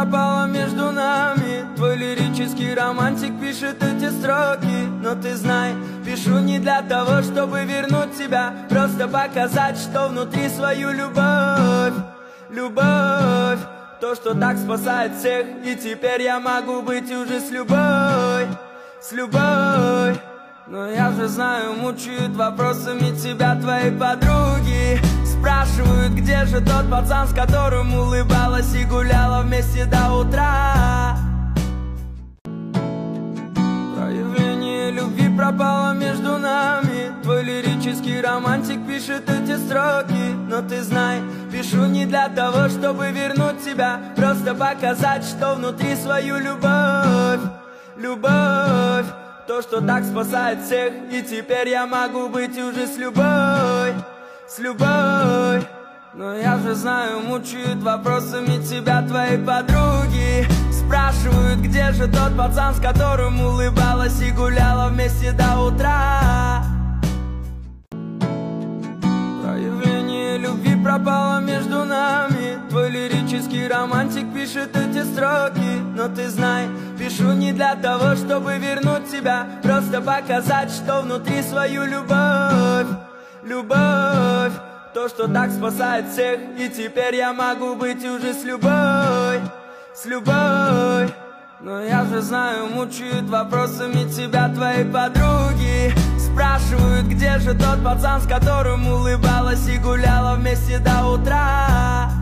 пропала между нами. Твой лирический романтик пишет эти строки. Но ты знай, пишу не для того, чтобы вернуть тебя, просто показать, что внутри свою любовь. Любовь, то, что так спасает всех. И теперь я могу быть уже с любой. С любой. Но я же знаю, мучают вопросами тебя твои подруги. Спрашивают, где же тот пацан, с которым улыбалась и гуляла вместе до утра. Проявление любви пропало между нами. Твой лирический романтик пишет эти строки. Но ты знай, пишу не для того, чтобы вернуть тебя, просто показать, что внутри свою любовь. Любовь, то, что так спасает всех. И теперь я могу быть уже с любой. С любой. Но я же знаю, мучают вопросами тебя твои подруги. Спрашивают, где же тот пацан, с которым улыбалась и гуляла вместе до утра. Проявление любви пропало между нами. Твой лирический романтик пишет эти строки. Но ты знай, пишу не для того, чтобы вернуть тебя, просто показать, что внутри свою любовь. Любовь, то, что так спасает всех. И теперь я могу быть уже с любой. С любой. Но я же знаю, мучают вопросами тебя твои подруги. Спрашивают, где же тот пацан, с которым улыбалась и гуляла вместе до утра.